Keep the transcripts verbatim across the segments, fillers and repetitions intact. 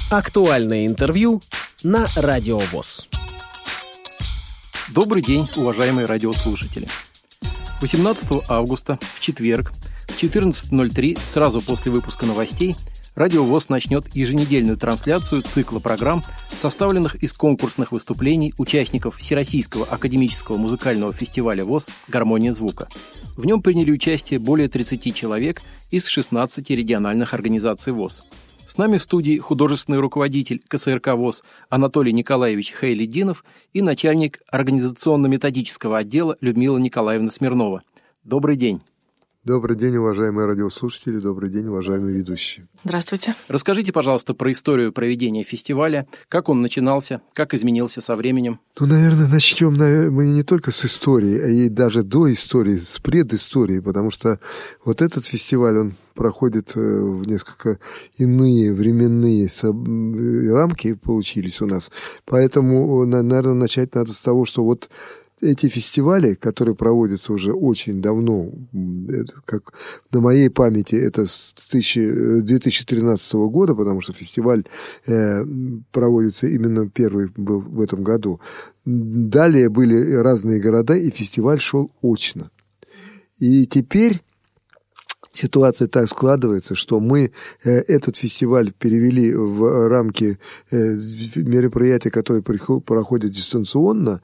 Актуальное интервью на Радио ВОС. Добрый день, уважаемые радиослушатели. восемнадцатого августа, в четверг, в четырнадцать ноль три, сразу после выпуска новостей, Радио ВОС начнет еженедельную трансляцию цикла программ, составленных из конкурсных выступлений участников Всероссийского академического музыкального фестиваля ВОС «Гармония звука». В нем приняли участие более тридцати человек из шестнадцати региональных организаций ВОС. С нами в студии художественный руководитель ка эс эр ка ВОС Анатолий Николаевич Хейлиддинов и начальник организационно-методического отдела Людмила Николаевна Смирнова. Добрый день. Добрый день, уважаемые радиослушатели, добрый день, уважаемые ведущие. Здравствуйте. Расскажите, пожалуйста, про историю проведения фестиваля, как он начинался, как изменился со временем. Ну, наверное, начнем мы не только с истории, а и даже до истории, с предыстории, потому что вот этот фестиваль, он проходит в несколько иные временные рамки получились у нас. Поэтому, наверное, начать надо с того, что вот эти фестивали, которые проводятся уже очень давно, как на моей памяти, это с две тысячи тринадцатого года, потому что фестиваль э, проводится именно первый был в этом году. Далее были разные города, и фестиваль шел очно. И теперь ситуация так складывается, что мы э, этот фестиваль перевели в рамки э, мероприятия, которые проходят дистанционно,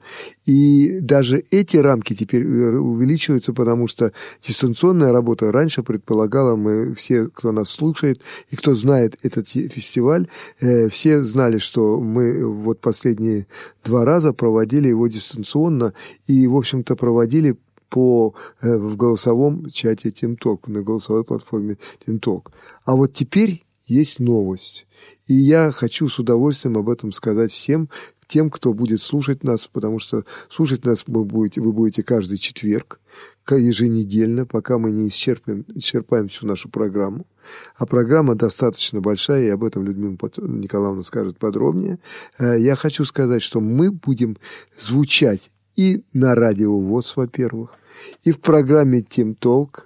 и даже эти рамки теперь увеличиваются, потому что дистанционная работа раньше предполагала, мы все, кто нас слушает и кто знает этот фестиваль, э, все знали, что мы вот последние два раза проводили его дистанционно и, в общем-то, проводили по, э, в голосовом чате TeamTalk, на голосовой платформе TeamTalk. А вот теперь есть новость. И я хочу с удовольствием об этом сказать всем, тем, кто будет слушать нас, потому что слушать нас вы будете, вы будете каждый четверг, еженедельно, пока мы не исчерпаем, исчерпаем всю нашу программу. А программа достаточно большая, и об этом Людмила Николаевна скажет подробнее. Э, я хочу сказать, что мы будем звучать и на Радио ВОС, во-первых, и в программе TeamTalk,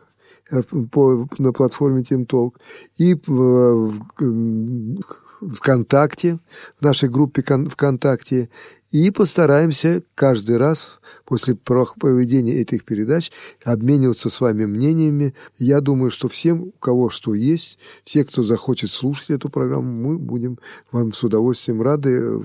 по, на платформе TeamTalk, и в, в, в ВКонтакте, в нашей группе ВКонтакте, и постараемся каждый раз после проведения этих передач обмениваться с вами мнениями. Я думаю, что всем, у кого что есть, все, кто захочет слушать эту программу, мы будем вам с удовольствием рады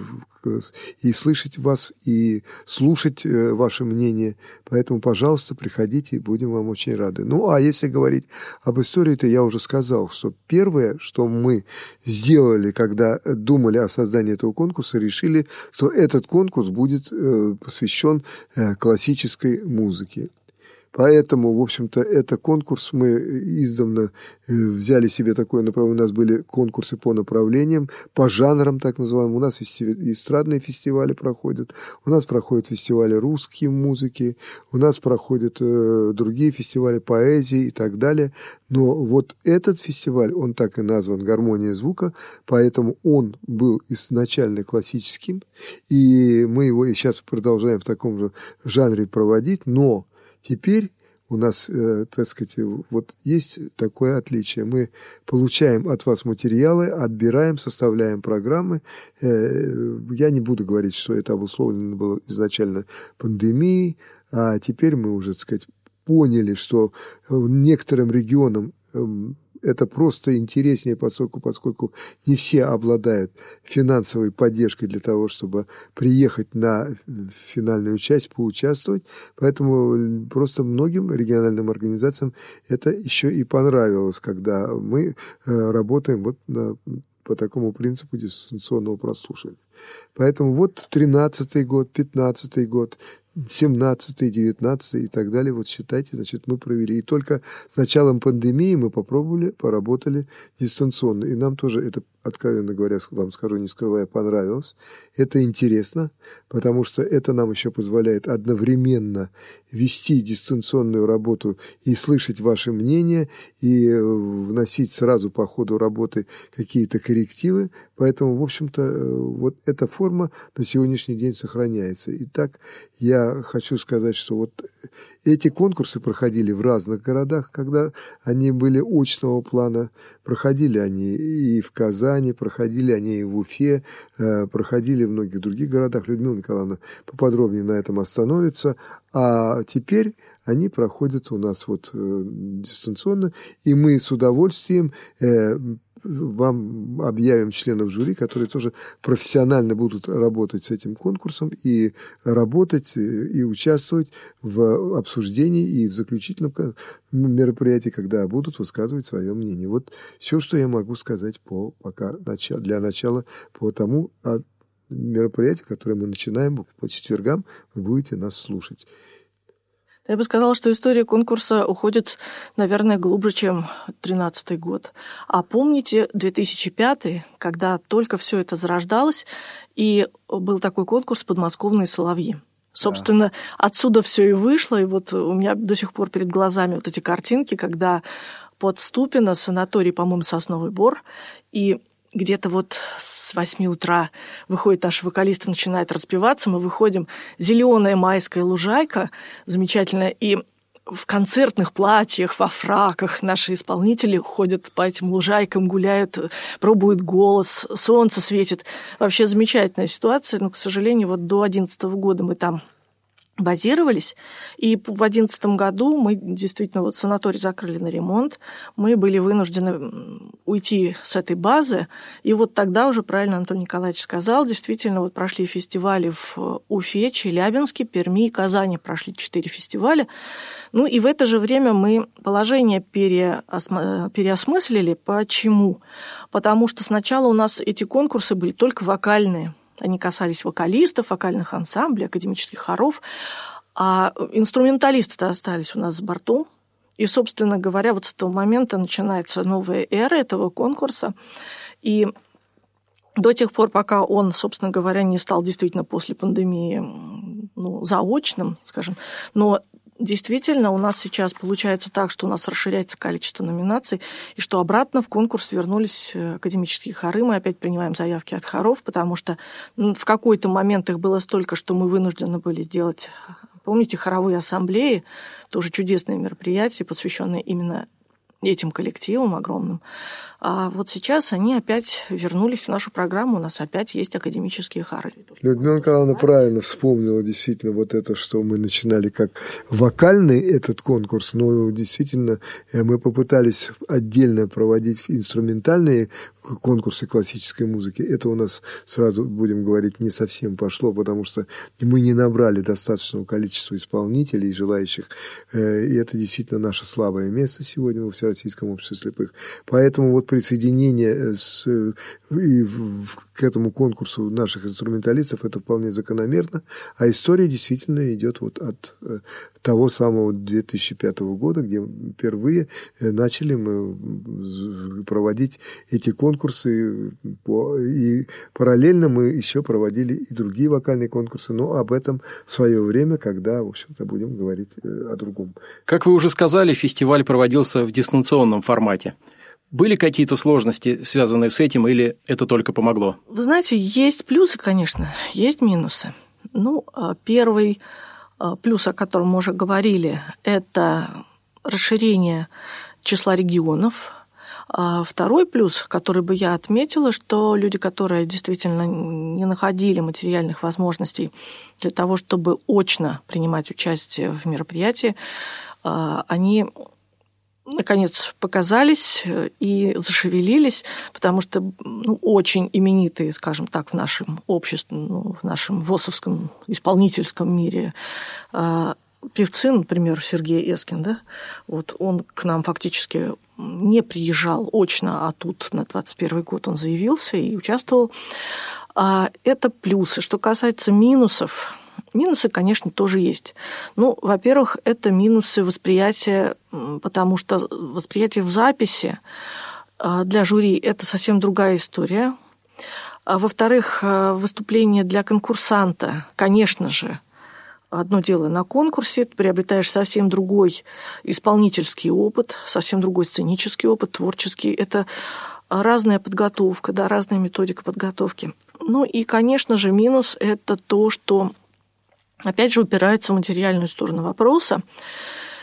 и слышать вас, и слушать ваше мнение. Поэтому, пожалуйста, приходите, и будем вам очень рады. Ну, а если говорить об истории, то я уже сказал, что первое, что мы сделали, когда думали о создании этого конкурса, решили, что этот конкурс будет посвящен классической музыке. Поэтому, в общем-то, это конкурс мы издавна взяли себе такое направление. У нас были конкурсы по направлениям, по жанрам, так называемым. У нас эстрадные фестивали проходят, у нас проходят фестивали русской музыки, у нас проходят э, другие фестивали поэзии и так далее. Но вот этот фестиваль, он так и назван «Гармония звука», поэтому он был изначально классическим, и мы его и сейчас продолжаем в таком же жанре проводить, но теперь у нас, э, так сказать, вот есть такое отличие. Мы получаем от вас материалы, отбираем, составляем программы. Э, я не буду говорить, что это обусловлено было изначально пандемией, а теперь мы уже, так сказать, поняли, что некоторым регионам э, это просто интереснее, поскольку, поскольку не все обладают финансовой поддержкой для того, чтобы приехать на финальную часть, поучаствовать. Поэтому просто многим региональным организациям это еще и понравилось, когда мы работаем вот на, по такому принципу дистанционного прослушивания. Поэтому вот тринадцатый год, пятнадцатый год, семнадцатый, девятнадцатый и так далее. Вот считайте, значит, мы провели. И только с началом пандемии мы попробовали, поработали дистанционно. И нам тоже это, откровенно говоря, вам скажу, не скрывая, понравилось. Это интересно, потому что это нам еще позволяет одновременно вести дистанционную работу и слышать ваше мнение, и вносить сразу по ходу работы какие-то коррективы. Поэтому, в общем-то, вот эта форма на сегодняшний день сохраняется. Итак, я хочу сказать, что вот эти конкурсы проходили в разных городах, когда они были очного плана. Проходили они и в Казани, проходили они и в Уфе, проходили в многих других городах. Людмила Николаевна поподробнее на этом остановится. А теперь они проходят у нас вот дистанционно, и мы с удовольствием вам объявим членов жюри, которые тоже профессионально будут работать с этим конкурсом и работать, и участвовать в обсуждении и в заключительном мероприятии, когда будут высказывать свое мнение. Вот все, что я могу сказать по, пока, для начала по тому мероприятию, которое мы начинаем по четвергам, вы будете нас слушать. Я бы сказала, что история конкурса уходит, наверное, глубже, чем тринадцатый год. А помните две тысячи пятый, когда только все это зарождалось, и был такой конкурс «Подмосковные соловьи». Собственно, да. Отсюда все и вышло, и вот у меня до сих пор перед глазами вот эти картинки, когда под Ступино санаторий, по-моему, «Сосновый Бор», и где-то вот с восьми утра выходит наш вокалист и начинает распеваться. Мы выходим, зеленая майская лужайка, замечательная, и в концертных платьях, во фраках наши исполнители ходят по этим лужайкам, гуляют, пробуют голос, солнце светит. Вообще замечательная ситуация, но, к сожалению, вот до одиннадцатого года мы там базировались, и в две тысячи одиннадцатом году мы действительно, вот санаторий закрыли на ремонт, мы были вынуждены уйти с этой базы, и вот тогда уже, правильно Анатолий Николаевич сказал, действительно вот прошли фестивали в Уфе, Челябинске, Перми и Казани, прошли четыре фестиваля, ну и в это же время мы положение переосм... переосмыслили. Почему? Потому что сначала у нас эти конкурсы были только вокальные. Они касались вокалистов, вокальных ансамблей, академических хоров, а инструменталисты-то остались у нас за бортом. И, собственно говоря, вот с этого момента начинается новая эра этого конкурса. И до тех пор, пока он, собственно говоря, не стал действительно после пандемии ну, заочным, скажем, но действительно, у нас сейчас получается так, что у нас расширяется количество номинаций, и что обратно в конкурс вернулись академические хоры. Мы опять принимаем заявки от хоров, потому что ну, в какой-то момент их было столько, что мы вынуждены были сделать, помните, хоровые ассамблеи, тоже чудесные мероприятия, посвященные именно этим коллективам огромным. А вот сейчас они опять вернулись в нашу программу, у нас опять есть академические хоры. Людмила Николаевна правильно вспомнила действительно вот это, что мы начинали как вокальный этот конкурс, но действительно мы попытались отдельно проводить инструментальные конкурсы классической музыки. Это у нас, сразу будем говорить, не совсем пошло, потому что мы не набрали достаточного количества исполнителей, желающих, и это действительно наше слабое место сегодня во Всероссийском обществе слепых. Поэтому вот присоединение с, и в, к этому конкурсу наших инструменталистов это вполне закономерно, а история действительно идет вот от того самого две тысячи пятого года, где впервые начали мы проводить эти конкурсы, и параллельно мы еще проводили и другие вокальные конкурсы, но об этом в свое время, когда, в общем-то, будем говорить о другом. Как вы уже сказали, фестиваль проводился в дистанционном формате. Были какие-то сложности, связанные с этим, или это только помогло? Вы знаете, есть плюсы, конечно, есть минусы. Ну, первый плюс, о котором мы уже говорили, это расширение числа регионов. Второй плюс, который бы я отметила, что люди, которые действительно не находили материальных возможностей для того, чтобы очно принимать участие в мероприятии, они наконец показались и зашевелились, потому что ну, очень именитые, скажем так, в нашем обществе, ну, в нашем ВОСовском исполнительском мире э, певцы, например, Сергей Эскин, да, вот он к нам фактически не приезжал очно, а тут на двадцать первый год он заявился и участвовал. А это плюсы. Что касается минусов, минусы, конечно, тоже есть. Ну, во-первых, это минусы восприятия, потому что восприятие в записи для жюри – это совсем другая история. А во-вторых, выступление для конкурсанта, конечно же, одно дело на конкурсе, ты приобретаешь совсем другой исполнительский опыт, совсем другой сценический опыт, творческий. Это разная подготовка, да, разная методика подготовки. Ну и, конечно же, минус – это то, что опять же, упирается в материальную сторону вопроса.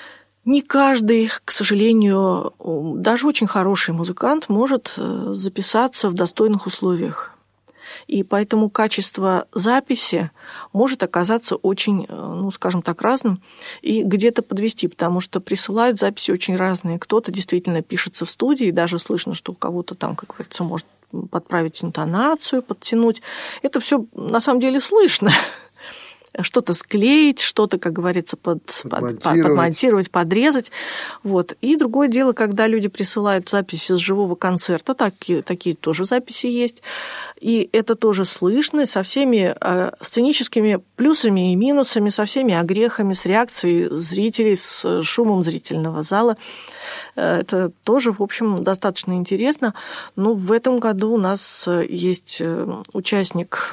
Не каждый, к сожалению, даже очень хороший музыкант может записаться в достойных условиях. И поэтому качество записи может оказаться очень, ну, скажем так, разным и где-то подвести, потому что присылают записи очень разные. Кто-то действительно пишется в студии, даже слышно, что у кого-то там, как говорится, может подправить интонацию, подтянуть. Это все на самом деле слышно. Что-то склеить, что-то, как говорится, под, подмонтировать. Под, подмонтировать, подрезать. Вот. И другое дело, когда люди присылают записи с живого концерта, такие, такие тоже записи есть, и это тоже слышно со всеми э, сценическими плюсами и минусами, со всеми огрехами, с реакцией зрителей, с шумом зрительного зала. Это тоже, в общем, достаточно интересно. Но в этом году у нас есть участник,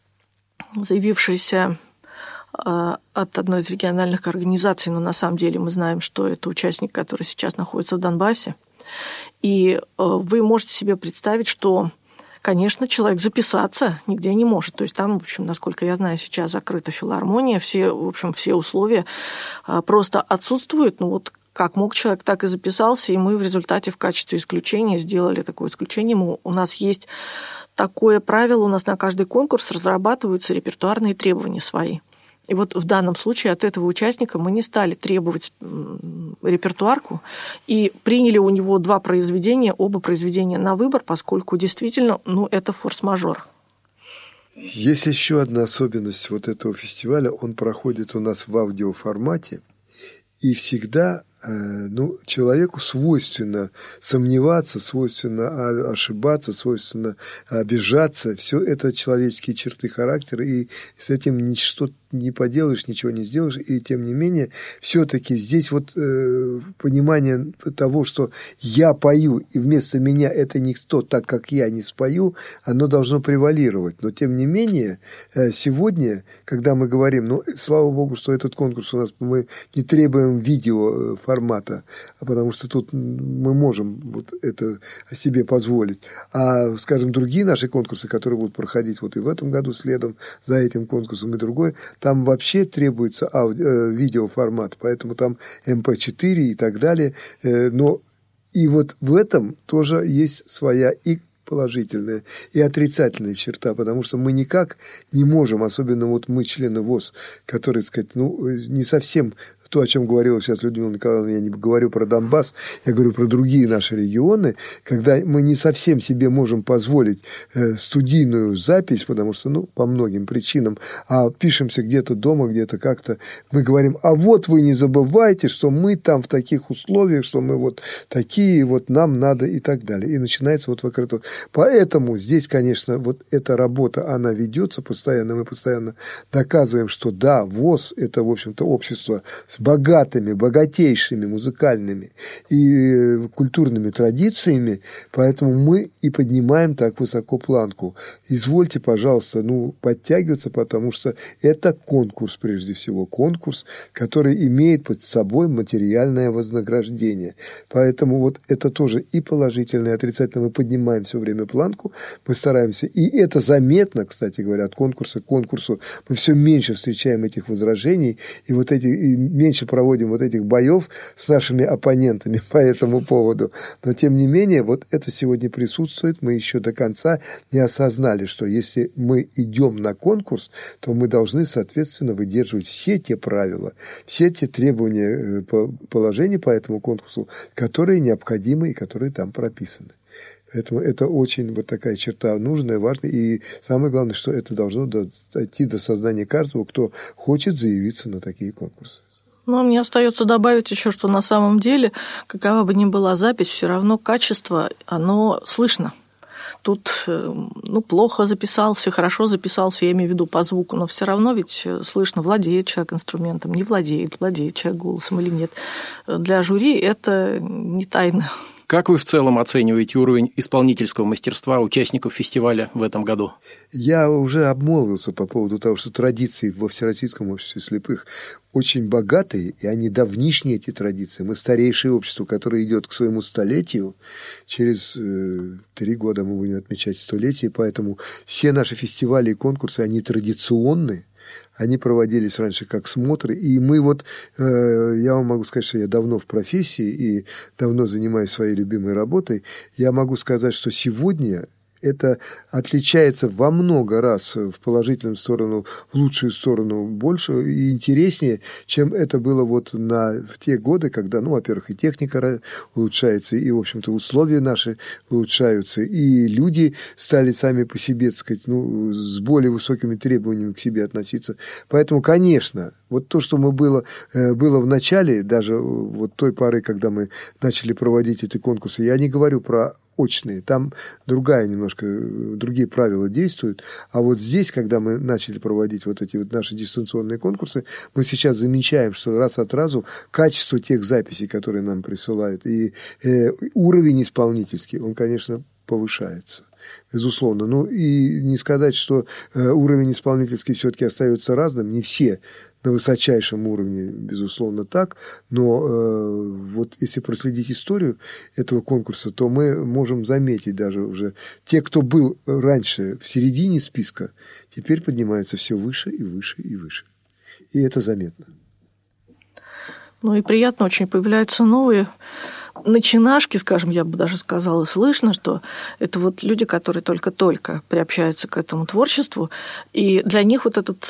заявившийся от одной из региональных организаций, но на самом деле мы знаем, что это участник, который сейчас находится в Донбассе. И вы можете себе представить, что, конечно, человек записаться нигде не может. То есть там, в общем, насколько я знаю, сейчас закрыта филармония, все, в общем, все условия просто отсутствуют. Ну вот как мог человек, так и записался, и мы в результате в качестве исключения сделали такое исключение. Мы, у нас есть такое правило, у нас на каждый конкурс разрабатываются репертуарные требования свои. И вот в данном случае от этого участника мы не стали требовать репертуарку и приняли у него два произведения, оба произведения на выбор, поскольку действительно, ну, это форс-мажор. Есть еще одна особенность вот этого фестиваля. Он проходит у нас в аудиоформате, и всегда ну, человеку свойственно сомневаться, свойственно ошибаться, свойственно обижаться. Все это человеческие черты характера, и с этим ничто не поделаешь, ничего не сделаешь. И тем не менее, все-таки здесь вот э, понимание того, что я пою, и вместо меня это никто, так как я не спою, оно должно превалировать. Но тем не менее, э, сегодня, когда мы говорим, ну, слава богу, что этот конкурс у нас, мы не требуем видео формата, потому что тут мы можем вот это себе позволить. А, скажем, другие наши конкурсы, которые будут проходить вот и в этом году следом за этим конкурсом и другой, там вообще требуется ауди- э, видеоформат, поэтому там эм пэ четыре и так далее. Э, но и вот в этом тоже есть своя и положительная, и отрицательная черта, потому что мы никак не можем, особенно вот мы, члены ВОС, которые, так сказать, ну, не совсем то, о чем говорила сейчас Людмила Николаевна, я не говорю про Донбасс, я говорю про другие наши регионы, когда мы не совсем себе можем позволить э, студийную запись, потому что, ну, по многим причинам, а пишемся где-то дома, где-то как-то, мы говорим, а вот вы не забывайте, что мы там в таких условиях, что мы вот такие, вот нам надо и так далее. И начинается вот вокруг этого. Поэтому здесь, конечно, вот эта работа, она ведется постоянно, мы постоянно доказываем, что да, ВОС – это, в общем-то, общество с богатыми, богатейшими музыкальными и культурными традициями, поэтому мы и поднимаем так высоко планку. Извольте, пожалуйста, ну, подтягиваться, потому что это конкурс, прежде всего, конкурс, который имеет под собой материальное вознаграждение. Поэтому вот это тоже и положительное, и отрицательное. Мы поднимаем все время планку, мы стараемся, и это заметно, кстати говоря, от конкурса к конкурсу мы все меньше встречаем этих возражений, и вот эти, и меньше проводим вот этих боев с нашими оппонентами по этому поводу. Но, тем не менее, вот это сегодня присутствует. Мы еще до конца не осознали, что если мы идем на конкурс, то мы должны, соответственно, выдерживать все те правила, все те требования положений по этому конкурсу, которые необходимы и которые там прописаны. Поэтому это очень вот такая черта нужная, важная. И самое главное, что это должно дойти до сознания каждого, кто хочет заявиться на такие конкурсы. Ну, мне остается добавить еще, что на самом деле, какова бы ни была запись, все равно качество, оно слышно. Тут, ну, плохо записался, хорошо записался, я имею в виду по звуку, но все равно ведь слышно, владеет человек инструментом, не владеет, владеет человек голосом или нет. Для жюри это не тайна. Как вы в целом оцениваете уровень исполнительского мастерства участников фестиваля в этом году? Я уже обмолвился по поводу того, что традиции во Всероссийском обществе слепых очень богатые, и они давнишние, эти традиции. Мы старейшее общество, которое идет к своему столетию. Через э, три года мы будем отмечать столетие, поэтому все наши фестивали и конкурсы, они традиционные. Они проводились раньше как смотры, и мы вот, э, я вам могу сказать, что я давно в профессии и давно занимаюсь своей любимой работой, я могу сказать, что сегодня это отличается во много раз в положительную сторону, в лучшую сторону больше и интереснее, чем это было вот на, в те годы, когда, ну, во-первых, и техника улучшается, и, в общем-то, условия наши улучшаются, и люди стали сами по себе, так сказать, ну, с более высокими требованиями к себе относиться. Поэтому, конечно, вот то, что мы было, было в начале, даже вот той поры, когда мы начали проводить эти конкурсы, я не говорю про очные, там другая немножко, другие правила действуют, а вот здесь, когда мы начали проводить вот эти вот наши дистанционные конкурсы, мы сейчас замечаем, что раз от разу качество тех записей, которые нам присылают, и э, уровень исполнительский, он, конечно, повышается. Безусловно. Ну и не сказать, что э, уровень исполнительский все-таки остается разным, не все на высочайшем уровне, безусловно, так, но э, вот если проследить историю этого конкурса, то мы можем заметить даже уже, те, кто был раньше в середине списка, теперь поднимаются все выше и выше и выше. И это заметно. Ну и приятно очень, появляются новые начинашки, скажем, я бы даже сказала, слышно, что это вот люди, которые только-только приобщаются к этому творчеству, и для них вот этот,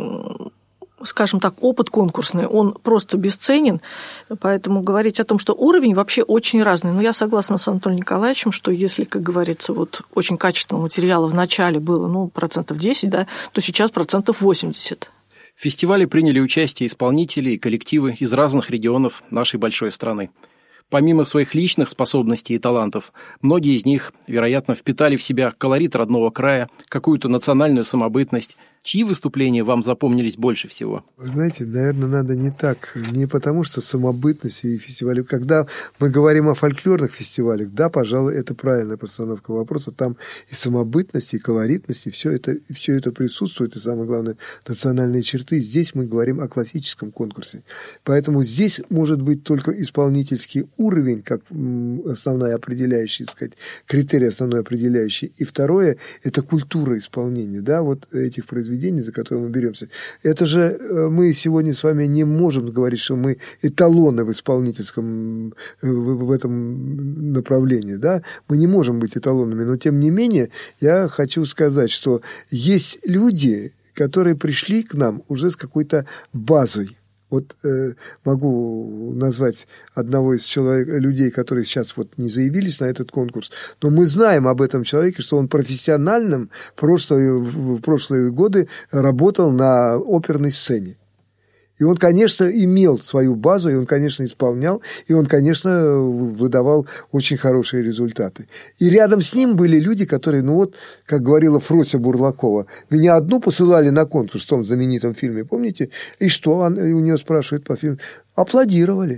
скажем так, опыт конкурсный, он просто бесценен, поэтому говорить о том, что уровень вообще очень разный. Но я согласна с Анатолием Николаевичем, что если, как говорится, вот очень качественного материала в начале было, ну, процентов десять, да, то сейчас процентов восемьдесят. В фестивале приняли участие исполнители и коллективы из разных регионов нашей большой страны. Помимо своих личных способностей и талантов, многие из них, вероятно, впитали в себя колорит родного края, какую-то национальную самобытность. Чьи выступления вам запомнились больше всего? Вы знаете, наверное, надо не так. Не потому, что самобытность и фестивали. Когда мы говорим о фольклорных фестивалях, да, пожалуй, это правильная постановка вопроса. Там и самобытность, и колоритность, и все это, и все это присутствует. И самое главное, национальные черты. Здесь мы говорим о классическом конкурсе. Поэтому здесь может быть только исполнительский уровень, как основной определяющий, так сказать, критерий основной определяющий. И второе, это культура исполнения, да, вот этих произведений, за которые мы беремся. Это же мы сегодня с вами не можем говорить, что мы эталоны в исполнительском, в, в этом направлении, да, мы не можем быть эталонами, но тем не менее я хочу сказать, что есть люди, которые пришли к нам уже с какой-то базой. Вот э, могу назвать одного из человек, людей, которые сейчас вот не заявились на этот конкурс, но мы знаем об этом человеке, что он профессиональным в прошлые, в прошлые годы работал на оперной сцене. И он, конечно, имел свою базу, и он, конечно, исполнял, и он, конечно, выдавал очень хорошие результаты. И рядом с ним были люди, которые, ну вот, как говорила Фрося Бурлакова, меня одну посылали на конкурс в том знаменитом фильме, помните? И что? Он, у нее спрашивают по фильму. Аплодировали.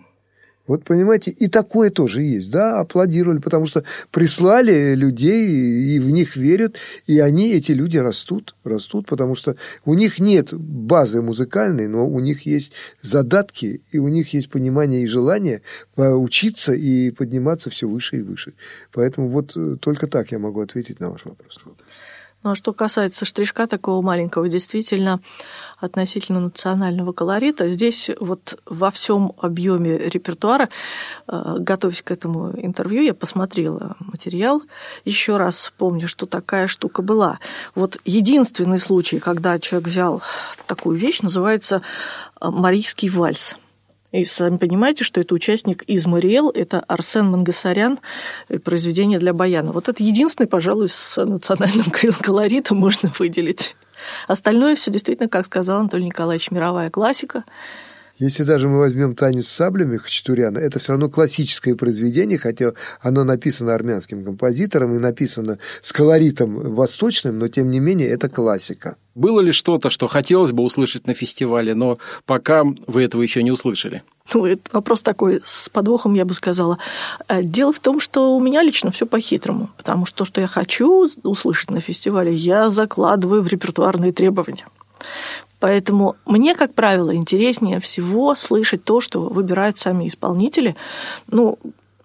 Вот, понимаете, и такое тоже есть, да, аплодировали, потому что прислали людей, и в них верят, и они, эти люди, растут, растут, потому что у них нет базы музыкальной, но у них есть задатки, и у них есть понимание и желание учиться и подниматься все выше и выше. Поэтому вот только так я могу ответить на ваш вопрос. Ну, а что касается штришка такого маленького, действительно, относительно национального колорита, здесь вот во всем объеме репертуара, готовясь к этому интервью, я посмотрела материал, еще раз помню, что такая штука была. Вот единственный случай, когда человек взял такую вещь, называется «Марийский вальс». И сами понимаете, что это участник из «Мариэл», это Арсен Мангасарян, произведение для баяна. Вот это единственный, пожалуй, с национальным колоритом можно выделить. Остальное все действительно, как сказал Анатолий Николаевич, мировая классика. Если даже мы возьмем «Танец с саблями» Хачатуряна, это все равно классическое произведение, хотя оно написано армянским композитором и написано с колоритом восточным, но тем не менее это классика. Было ли что-то, что хотелось бы услышать на фестивале, но пока вы этого еще не услышали? Ну, это вопрос такой с подвохом, я бы сказала. Дело в том, что у меня лично все по-хитрому, потому что то, что я хочу услышать на фестивале, я закладываю в репертуарные требования. Поэтому мне, как правило, интереснее всего слышать то, что выбирают сами исполнители. Ну,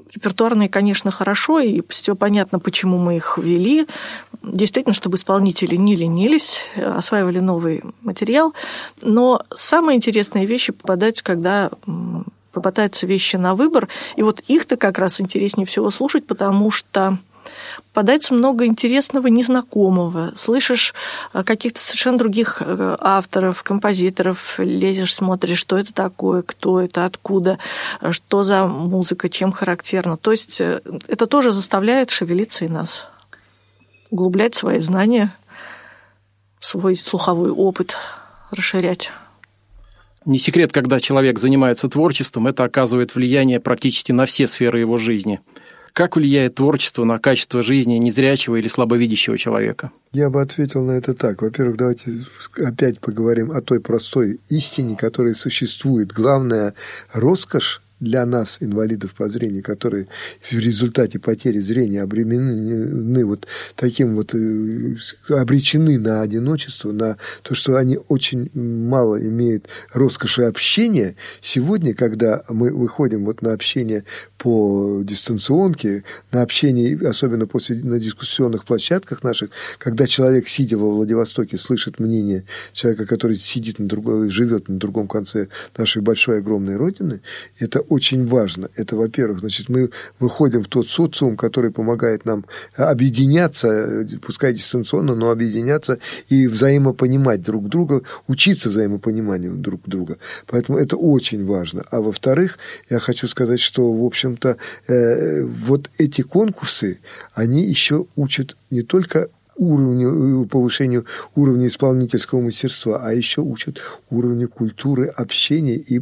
Репертуарные, конечно, хорошо, и все понятно, почему мы их ввели. Действительно, чтобы исполнители не ленились, осваивали новый материал. Но самые интересные вещи попадаются, когда попадаются вещи на выбор. И вот их-то как раз интереснее всего слушать, потому что попадается много интересного, незнакомого. Слышишь каких-то совершенно других авторов, композиторов, лезешь, смотришь, что это такое, кто это, откуда, что за музыка, чем характерна. То есть это тоже заставляет шевелиться и нас, углублять свои знания, свой слуховой опыт, расширять. Не секрет, когда человек занимается творчеством, это оказывает влияние практически на все сферы его жизни. Как влияет творчество на качество жизни незрячего или слабовидящего человека? Я бы ответил на это так. Во-первых, давайте опять поговорим о той простой истине, которая существует. Главная роскошь для нас, инвалидов по зрению, которые в результате потери зрения обременены вот таким вот, обречены на одиночество, на то, что они очень мало имеют роскоши общения. Сегодня, когда мы выходим вот на общение по дистанционке, на общение, особенно после, на дискуссионных площадках наших, когда человек, сидя во Владивостоке, слышит мнение человека, который сидит на другой, живет на другом конце нашей большой, огромной родины, это очень важно. Это, во-первых, значит, мы выходим в тот социум, который помогает нам объединяться, пускай дистанционно, но объединяться и взаимопонимать друг друга, учиться взаимопониманию друг друга. Поэтому это очень важно. А во-вторых, я хочу сказать, что, в общем-то, э, вот эти конкурсы, они еще учат не только уровню, повышению уровня исполнительского мастерства, а еще учат уровню культуры общения и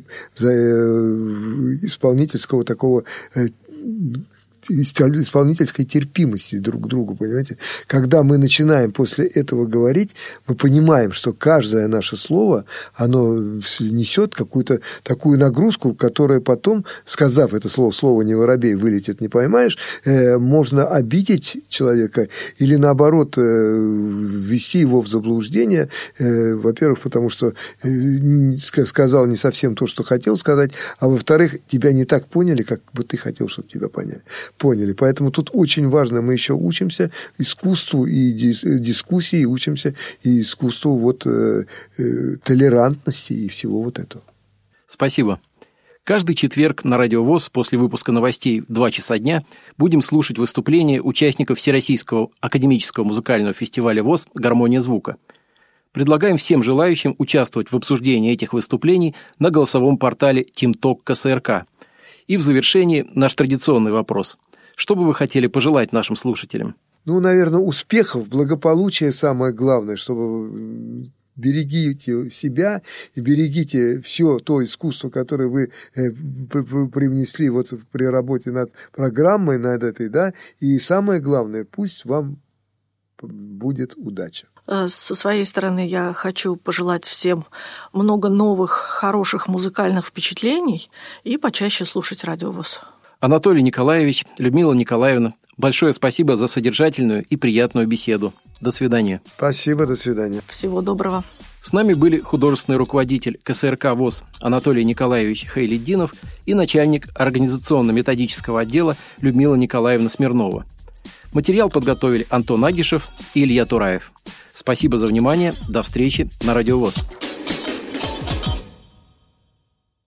исполнительского такого исполнительской терпимости друг к другу, понимаете? Когда мы начинаем после этого говорить, мы понимаем, что каждое наше слово, оно несет какую-то такую нагрузку, которая потом, сказав это слово, слово не воробей, вылетит, не поймаешь, э, можно обидеть человека или, наоборот, э, ввести его в заблуждение, э, во-первых, потому что э, сказал не совсем то, что хотел сказать, а во-вторых, тебя не так поняли, как бы ты хотел, чтобы тебя поняли. Поняли. Поэтому тут очень важно, мы еще учимся искусству и дис- дискуссии, учимся и искусству вот, э, э, толерантности и всего вот этого. Спасибо. Каждый четверг на Радио ВОС после выпуска новостей в два часа дня будем слушать выступления участников Всероссийского академического музыкального фестиваля ВОС «Гармония звука». Предлагаем всем желающим участвовать в обсуждении этих выступлений на голосовом портале TeamTalk ка эс эр ка. И в завершении наш традиционный вопрос. Что бы вы хотели пожелать нашим слушателям? Ну, наверное, успехов, благополучия самое главное, чтобы берегите себя и берегите все то искусство, которое вы привнесли вот при работе над программой, над этой, да, и самое главное, пусть вам будет удача. Со своей стороны я хочу пожелать всем много новых, хороших музыкальных впечатлений и почаще слушать Радио ВОС. Анатолий Николаевич, Людмила Николаевна, большое спасибо за содержательную и приятную беседу. До свидания. Спасибо, до свидания. Всего доброго. С нами были художественный руководитель ка эс эр ка ВОС Анатолий Николаевич Хейлетдинов и начальник организационно-методического отдела Людмила Николаевна Смирнова. Материал подготовили Антон Агишев и Илья Тураев. Спасибо за внимание. До встречи на Радио ВОС.